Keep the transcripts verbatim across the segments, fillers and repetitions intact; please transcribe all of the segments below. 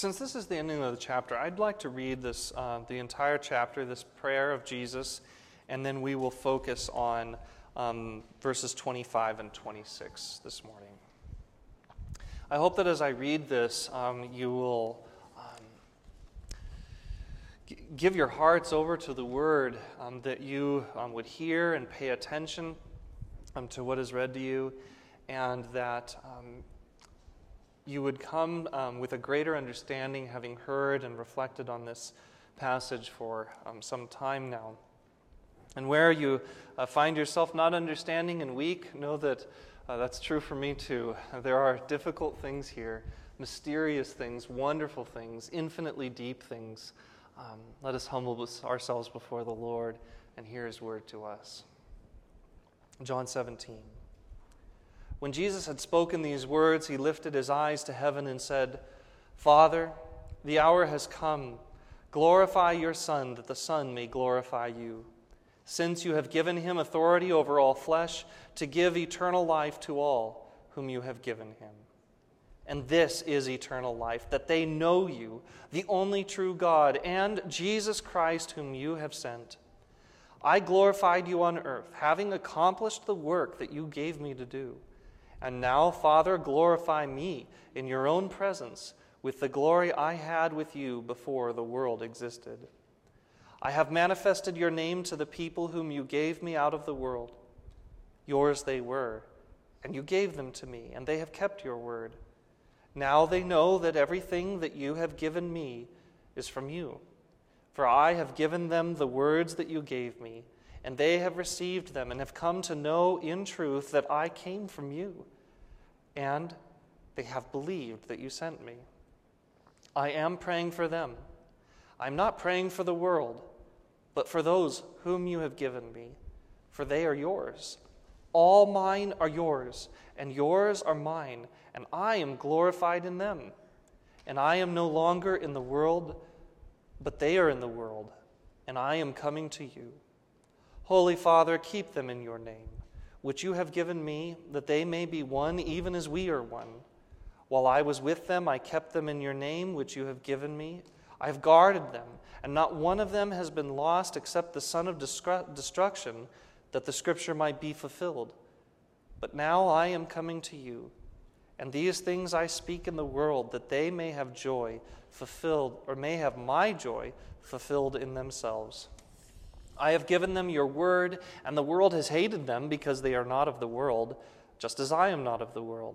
Since this is the ending of the chapter, I'd like to read this, uh, the entire chapter, this prayer of Jesus, and then we will focus on um, verses twenty-five and twenty-six this morning. I hope that as I read this, um, you will um, g- give your hearts over to the Word, um, that you um, would hear and pay attention um, to what is read to you, and that um, you would come um, with a greater understanding, having heard and reflected on this passage for um, some time now. And where you uh, find yourself not understanding and weak, know that uh, that's true for me too. There are difficult things here, mysterious things, wonderful things, infinitely deep things. Um, let us humble ourselves before the Lord and hear His word to us. John seventeen. When Jesus had spoken these words, He lifted His eyes to heaven and said, "Father, the hour has come. Glorify your Son, that the Son may glorify you, since you have given Him authority over all flesh to give eternal life to all whom you have given Him. And this is eternal life, that they know you, the only true God, and Jesus Christ whom you have sent. I glorified you on earth, having accomplished the work that you gave me to do. And now, Father, glorify me in your own presence with the glory I had with you before the world existed. I have manifested your name to the people whom you gave me out of the world. Yours they were, and you gave them to me, and they have kept your word. Now they know that everything that you have given me is from you. For I have given them the words that you gave me, and they have received them and have come to know in truth that I came from you, and they have believed that you sent me. I am praying for them. I'm not praying for the world, but for those whom you have given me, for they are yours. All mine are yours, and yours are mine, and I am glorified in them. And I am no longer in the world, but they are in the world, and I am coming to you. Holy Father, keep them in your name, which you have given me, that they may be one even as we are one. While I was with them, I kept them in your name, which you have given me. I have guarded them, and not one of them has been lost except the son of destruction, that the scripture might be fulfilled. But now I am coming to you, and these things I speak in the world, that they may have joy fulfilled, or may have my joy fulfilled in themselves. I have given them your word, and the world has hated them because they are not of the world, just as I am not of the world.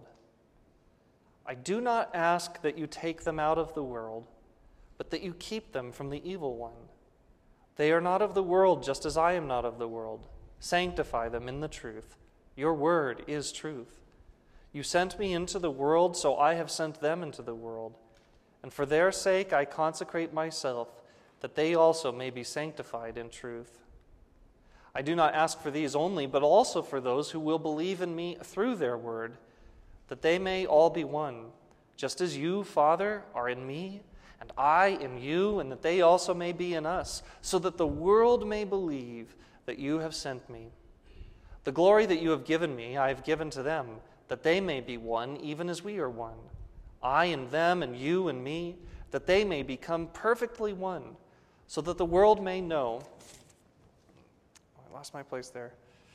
I do not ask that you take them out of the world, but that you keep them from the evil one. They are not of the world, just as I am not of the world. Sanctify them in the truth. Your word is truth. You sent me into the world, so I have sent them into the world. And for their sake I consecrate myself, that they also may be sanctified in truth. I do not ask for these only, but also for those who will believe in me through their word, that they may all be one, just as you, Father, are in me, and I in you, and that they also may be in us, so that the world may believe that you have sent me. The glory that you have given me, I have given to them, that they may be one, even as we are one. I in them, and you in me, that they may become perfectly one, so that the world may know. Oh, I lost my place there.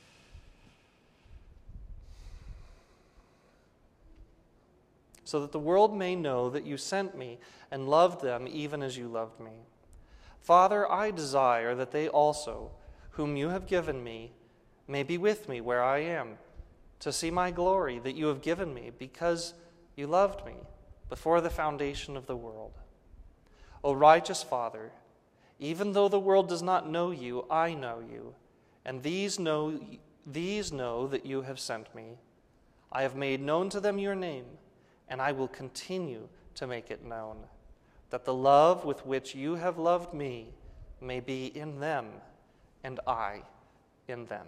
So that the world may know that you sent me and loved them even as you loved me. Father, I desire that they also, whom you have given me, may be with me where I am, to see my glory that you have given me, because you loved me before the foundation of the world. O righteous Father, even though the world does not know you, I know you, and these know, these know that you have sent me. I have made known to them your name, and I will continue to make it known, that the love with which you have loved me may be in them, and I in them.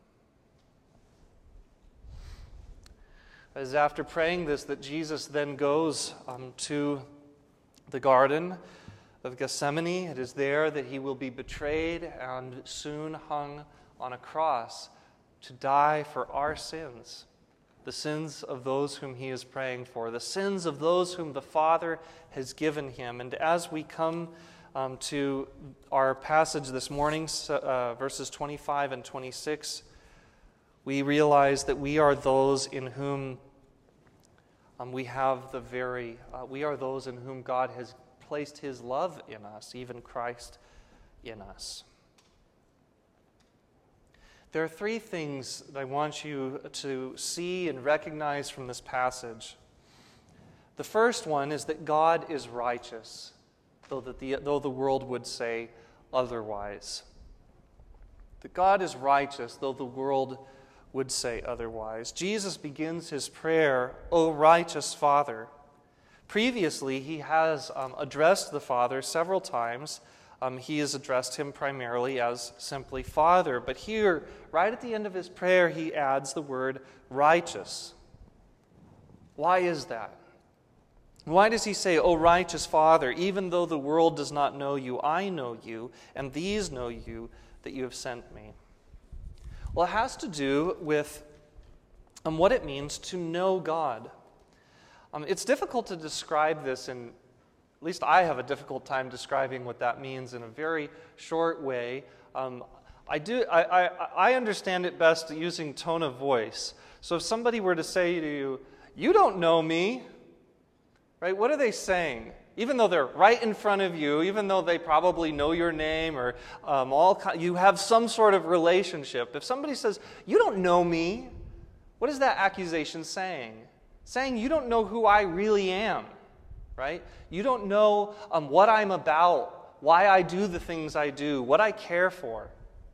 It is after praying this that Jesus then goes um, to the Garden of Gethsemane. It is there that he will be betrayed and soon hung on a cross to die for our sins. the sins of those whom he is praying for, the sins of those whom the Father has given him. And as we come um, to our passage this morning, uh, verses twenty-five and twenty-six, we realize that we are those in whom um, we have the very, uh, we are those in whom God has placed his love in us, even Christ in us. There are three things that I want you to see and recognize from this passage. The first one is that God is righteous, though, that the, though the world would say otherwise. That God is righteous, though the world would say otherwise. Jesus begins his prayer, "O righteous Father." Previously, he has um, addressed the Father several times. Um, he has addressed him primarily as simply Father. But here, right at the end of his prayer, he adds the word righteous. Why is that? Why does he say, "O righteous Father, even though the world does not know you, I know you, and these know you, that you have sent me"? Well, it has to do with um, what it means to know God. Um, it's difficult to describe this in, at least I have a difficult time describing what that means in a very short way. Um, I do. I, I, I understand it best using tone of voice. So if somebody were to say to you, "You don't know me," right? What are they saying? Even though they're right in front of you, even though they probably know your name or um, all, you have some sort of relationship. If somebody says, "You don't know me," what is that accusation saying? Saying you don't know who I really am, right? You don't know um, what I'm about, why I do the things I do, what I care for.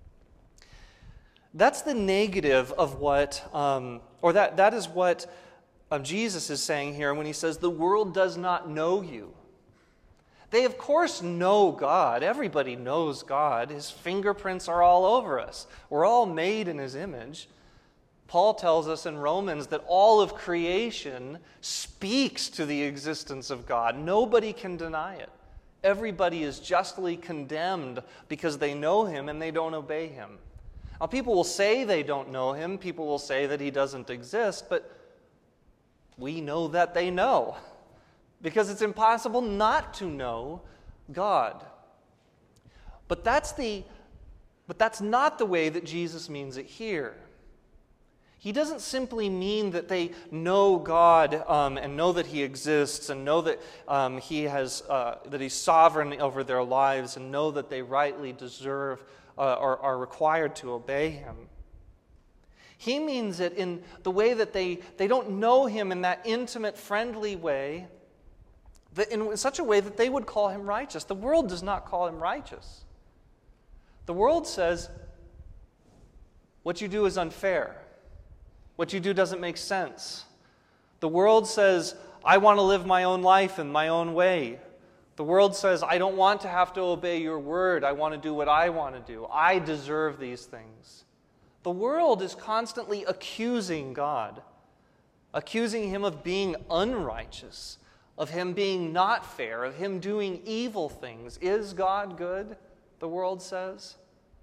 That's the negative of what, um, or that, that is what um, Jesus is saying here when he says the world does not know you. They, of course, know God. Everybody knows God. His fingerprints are all over us. We're all made in his image. Paul tells us in Romans that all of creation speaks to the existence of God. Nobody can deny it. Everybody is justly condemned because they know him and they don't obey him. Now, people will say they don't know him. People will say that he doesn't exist, but we know that they know, because it's impossible not to know God. But that's the, but that's not the way that Jesus means it here. He doesn't simply mean that they know God um, and know that he exists and know that um, he has uh, that he's sovereign over their lives and know that they rightly deserve uh, or are required to obey him. He means it in the way that they, they don't know him in that intimate, friendly way, that in such a way that they would call him righteous. The world does not call him righteous. The world says, what you do is unfair. What you do doesn't make sense. The world says, I want to live my own life in my own way. The world says, I don't want to have to obey your word. I want to do what I want to do. I deserve these things. The world is constantly accusing God, accusing him of being unrighteous, of him being not fair, of him doing evil things. Is God good? The world says.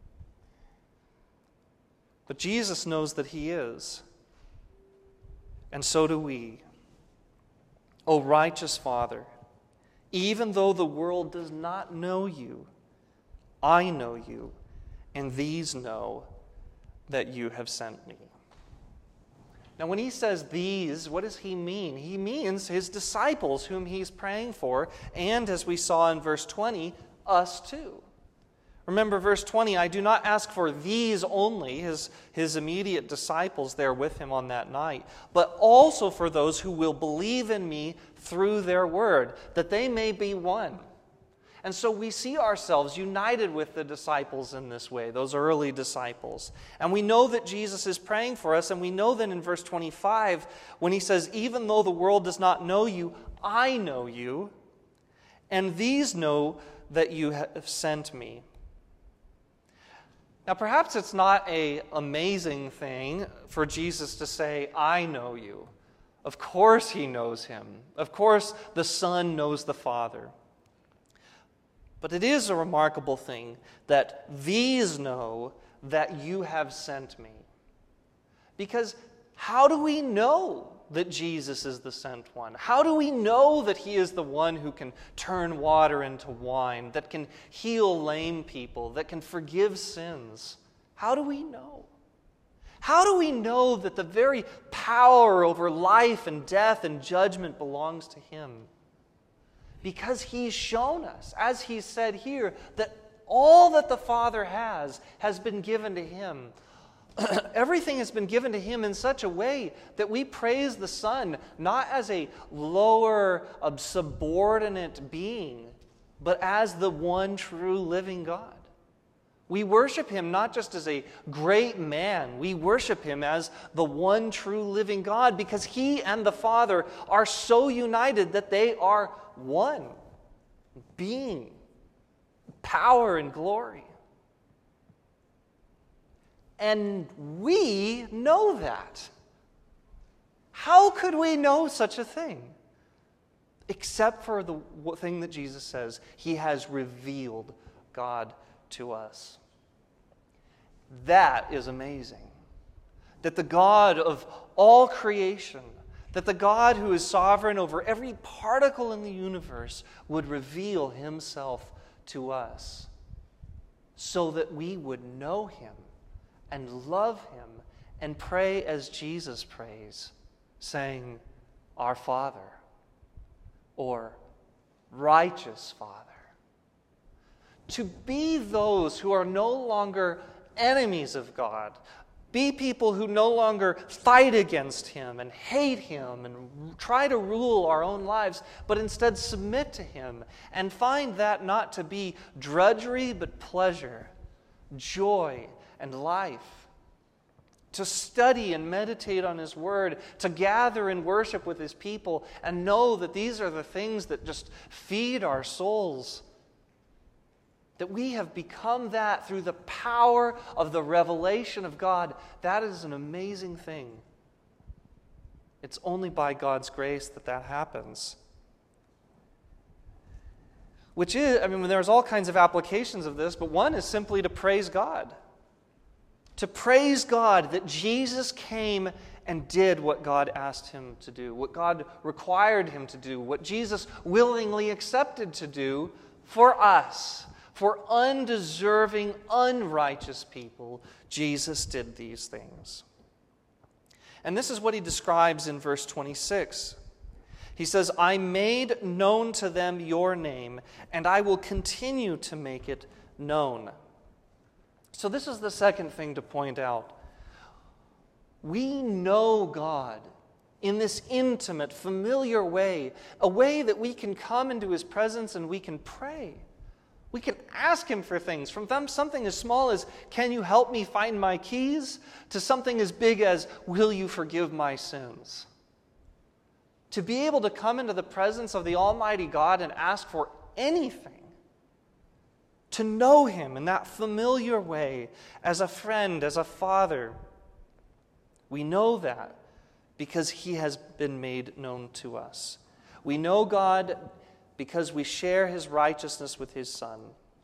But Jesus knows that he is. And so do we. O righteous Father, even though the world does not know you, I know you, and these know that you have sent me. Now, when he says these, what does he mean? He means his disciples whom he's praying for, and as we saw in verse twenty, us too. Remember verse twenty, I do not ask for these only, his, his immediate disciples there with him on that night, but also for those who will believe in me through their word, that they may be one. And so we see ourselves united with the disciples in this way, those early disciples. And we know that Jesus is praying for us, and we know that in verse twenty-five, when he says, even though the world does not know you, I know you, and these know that you have sent me. Now, perhaps it's not an amazing thing for Jesus to say, I know you. Of course he knows him. Of course the Son knows the Father. But it is a remarkable thing that these know that you have sent me. Because How do we know that Jesus is the sent one? How do we know that he is the one who can turn water into wine, that can heal lame people, that can forgive sins? How do we know? How do we know that the very power over life and death and judgment belongs to him? Because he's shown us, as he said here, that all that the Father has has been given to him. Everything has been given to him in such a way that we praise the Son not as a lower, uh, subordinate being, but as the one true living God. We worship him not just as a great man. We worship him as the one true living God because he and the Father are so united that they are one being, power and glory. And we know that. How could we know such a thing? Except for the thing that Jesus says, he has revealed God to us. That is amazing. That the God of all creation, that the God who is sovereign over every particle in the universe would reveal himself to us so that we would know him and love him and pray as Jesus prays, saying, Our Father, or Righteous Father. To be those who are no longer enemies of God, be people who no longer fight against him and hate him and try to rule our own lives, but instead submit to him and find that not to be drudgery, but pleasure, joy, and life. To study and meditate on his word, to gather and worship with his people, and know that these are the things that just feed our souls. That we have become that through the power of the revelation of God. That is an amazing thing. It's only by God's grace that that happens. Which is, I mean, there's all kinds of applications of this, but one is simply to praise God. To praise God that Jesus came and did what God asked him to do, what God required him to do, what Jesus willingly accepted to do for us. For undeserving, unrighteous people, Jesus did these things. And this is what he describes in verse twenty-six. He says, I made known to them your name, and I will continue to make it known. So this is the second thing to point out. We know God in this intimate, familiar way, a way that we can come into his presence and we can pray. We can ask him for things, from them something as small as, can you help me find my keys, to something as big as, will you forgive my sins? To be able to come into the presence of the Almighty God and ask for anything, to know him in that familiar way, as a friend, as a father, we know that because he has been made known to us. We know God because we share his righteousness with his Son.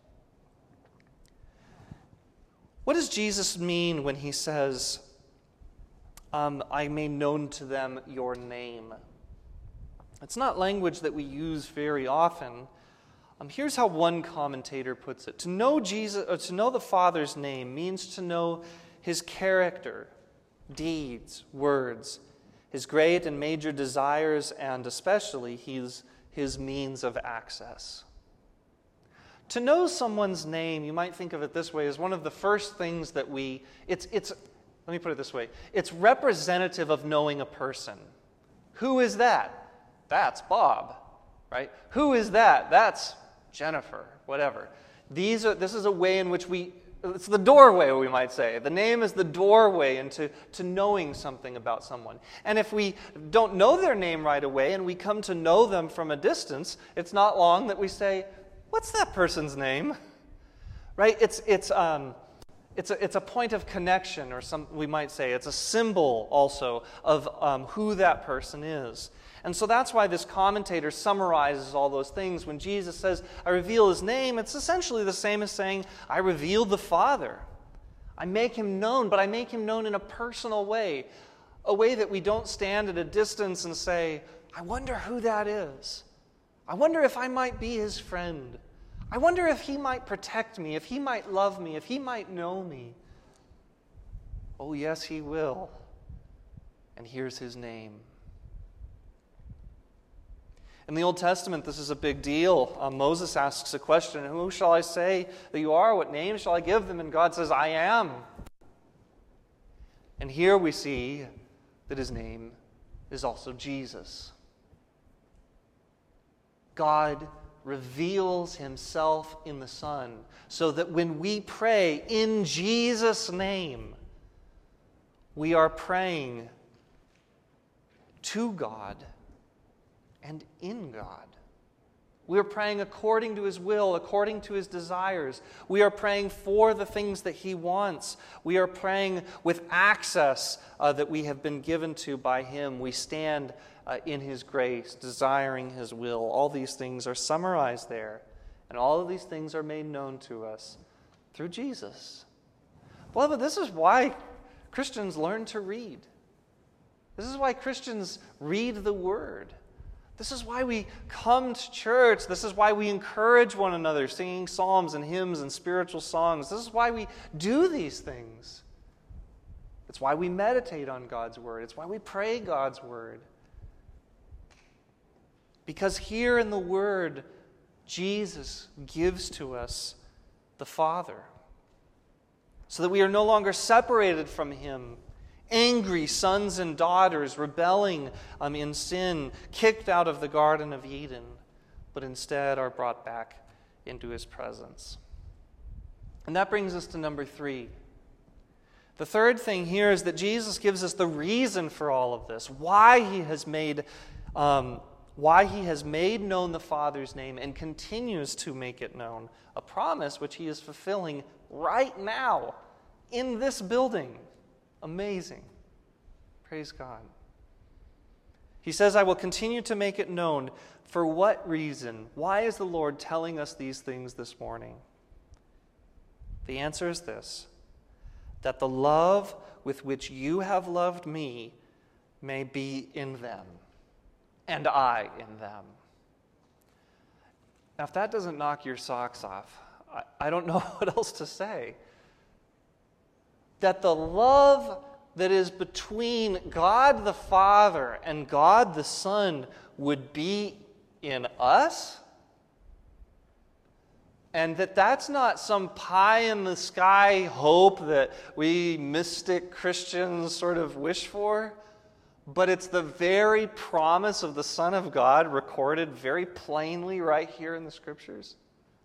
What does Jesus mean when he says, um, I made known to them your name? It's not language that we use very often. Um, here's how one commentator puts it. To know Jesus, or to know the Father's name means to know his character, deeds, words, his great and major desires, and especially his his means of access. To know someone's name, you might think of it this way, as one of the first things that we, it's, it's, let me put it this way, it's representative of knowing a person. Who is that? That's Bob, right? Who is that? That's Jennifer, whatever. These are, this is a way in which we, it's the doorway, we might say. The name is the doorway into to knowing something about someone. And if we don't know their name right away and we come to know them from a distance, it's not long that we say, what's that person's name? Right? It's it's um it's a it's a point of connection, or some we might say. It's a symbol also of um, who that person is. And so that's why this commentator summarizes all those things. When Jesus says, I reveal his name, it's essentially the same as saying, I reveal the Father. I make him known, but I make him known in a personal way, A way that we don't stand at a distance and say, I wonder who that is. I wonder if I might be his friend. I wonder if he might protect me, if he might love me, if he might know me. Oh, yes, he will. And here's his name. In the Old Testament, this is a big deal. Uh, Moses asks a question, who shall I say that you are? What name shall I give them? And God says, I am. And here we see that his name is also Jesus. God reveals himself in the Son, so that when we pray in Jesus' name, we are praying to God and in God. We are praying according to his will, according to his desires. We are praying for the things that he wants. We are praying with access uh, that we have been given to by him. We stand uh, in his grace, desiring his will. All these things are summarized there. And all of these things are made known to us through Jesus. Beloved, this is why Christians learn to read. This is why Christians read the Word. This is why we come to church. This is why we encourage one another, singing psalms and hymns and spiritual songs. This is why we do these things. It's why we meditate on God's Word. It's why we pray God's Word. Because here in the Word, Jesus gives to us the Father, so that we are no longer separated from him, angry sons and daughters rebelling um, in sin, kicked out of the Garden of Eden, but instead are brought back into his presence. And that brings us to number three. The third thing here is that Jesus gives us the reason for all of this, why he has made, um, why he has made known the Father's name and continues to make it known, a promise which he is fulfilling right now in this building. Amazing. Praise God. He says, I will continue to make it known. For what reason? Why is the Lord telling us these things this morning? The answer is this, that the love with which you have loved me may be in them, and I in them. Now, if that doesn't knock your socks off, I, I don't know what else to say. That the love that is between God the Father and God the Son would be in us, and that that's not some pie-in-the-sky hope that we mystic Christians sort of wish for, but it's the very promise of the Son of God recorded very plainly right here in the Scriptures.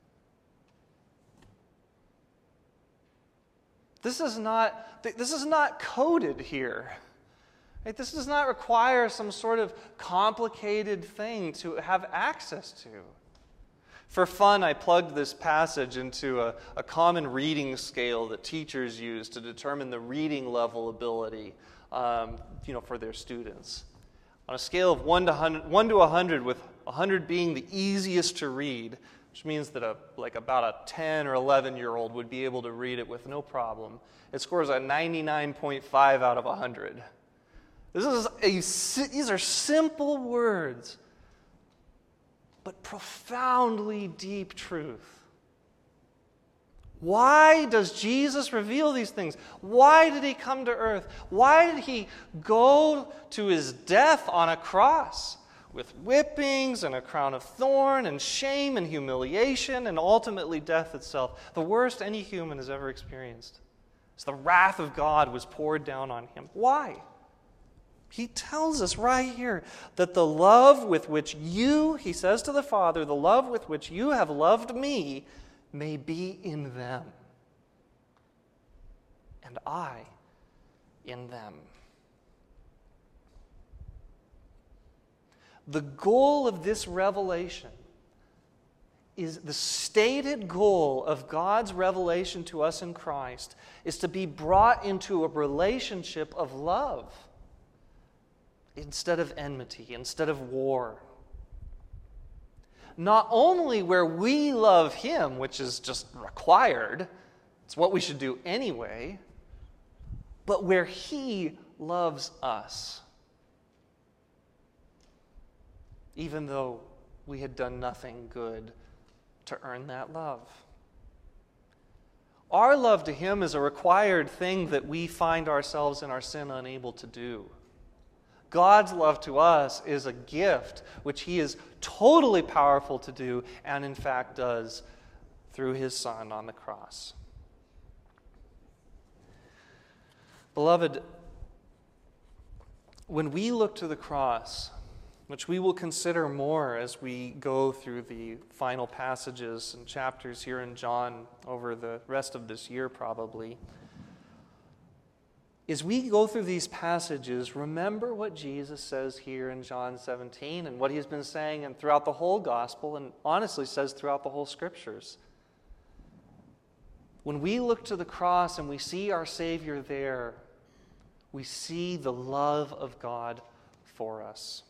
This is not, this is not coded here. Right? This does not require some sort of complicated thing to have access to. For fun, I plugged this passage into a, a common reading scale that teachers use to determine the reading level ability um, you know, for their students. On a scale of one to one hundred, one to one hundred, with one hundred being the easiest to read, which means that a, like about a ten or eleven-year-old would be able to read it with no problem. It scores a ninety-nine point five out of one hundred. This is a, these are simple words, but profoundly deep truth. Why does Jesus reveal these things? Why did he come to earth? Why did he go to his death on a cross? With whippings and a crown of thorn and shame and humiliation and ultimately death itself. The worst any human has ever experienced. So the wrath of God was poured down on him. Why? He tells us right here that the love with which you, he says to the Father, the love with which you have loved me may be in them, and I in them. The goal of this revelation is the stated goal of God's revelation to us in Christ is to be brought into a relationship of love instead of enmity, instead of war. Not only where we love him, which is just required, it's what we should do anyway, but where he loves us, even though we had done nothing good to earn that love. Our love to him is a required thing that we find ourselves in our sin unable to do. God's love to us is a gift which he is totally powerful to do, and in fact does through his Son on the cross. Beloved, when we look to the cross, which we will consider more as we go through the final passages and chapters here in John over the rest of this year probably, as we go through these passages, remember what Jesus says here in John seventeen and what he's been saying and throughout the whole gospel, and honestly says throughout the whole scriptures. When we look to the cross and we see our Savior there, we see the love of God for us.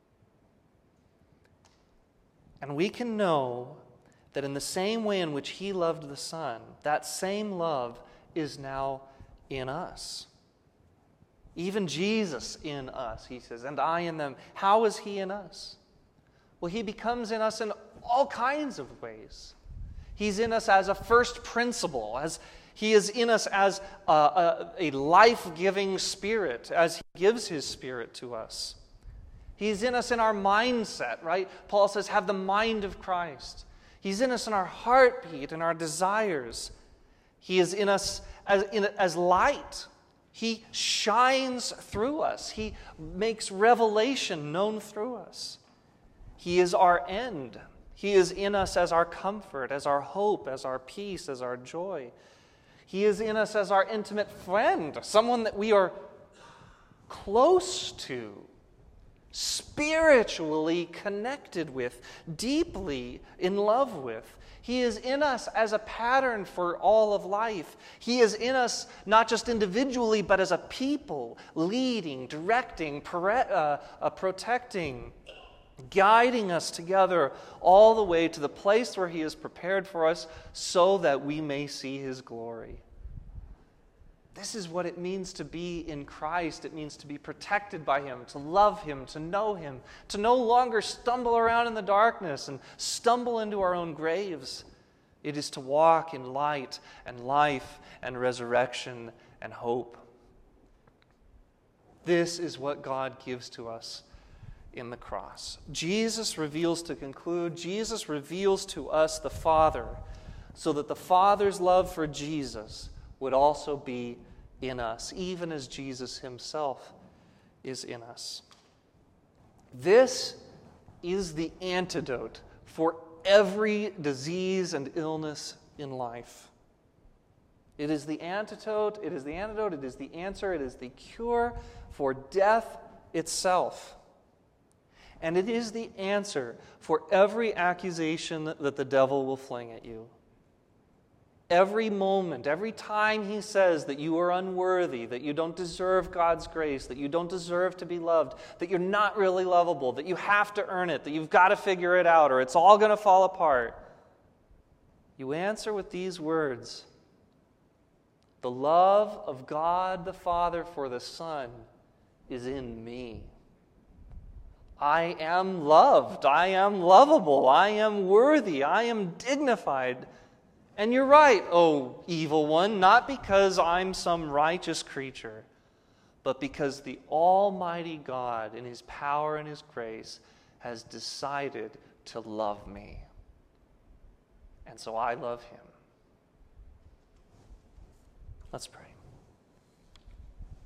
And we can know that in the same way in which he loved the Son, that same love is now in us. Even Jesus in us, he says, and I in them. How is he in us? Well, he becomes in us in all kinds of ways. He's in us as a first principle, as he is in us as a, a, a life-giving spirit, as he gives his spirit to us. He's in us in our mindset, right? Paul says, have the mind of Christ. He's in us in our heartbeat and our desires. He is in us as, in, as light. He shines through us. He makes revelation known through us. He is our end. He is in us as our comfort, as our hope, as our peace, as our joy. He is in us as our intimate friend, someone that we are close to, spiritually connected with, deeply in love with. He is in us as a pattern for all of life. He is in us not just individually, but as a people, leading, directing, uh, uh, protecting, guiding us together all the way to the place where he has prepared for us so that we may see his glory. This is what it means to be in Christ. It means to be protected by him, to love him, to know him, to no longer stumble around in the darkness and stumble into our own graves. It is to walk in light and life and resurrection and hope. This is what God gives to us in the cross. Jesus reveals, to conclude, Jesus reveals to us the Father so that the Father's love for Jesus would also be in us, even as Jesus himself is in us. This is the antidote for every disease and illness in life. It is the antidote, it is the antidote, it is the answer, it is the cure for death itself. And it is the answer for every accusation that the devil will fling at you. Every moment, every time he says that you are unworthy, that you don't deserve God's grace, that you don't deserve to be loved, that you're not really lovable, that you have to earn it, that you've got to figure it out or it's all going to fall apart, you answer with these words: the love of God the Father for the Son is in me. I am loved, I am lovable, I am worthy, I am dignified. And you're right, oh evil one, not because I'm some righteous creature, but because the Almighty God, in his power and his grace, has decided to love me. And so I love him. Let's pray.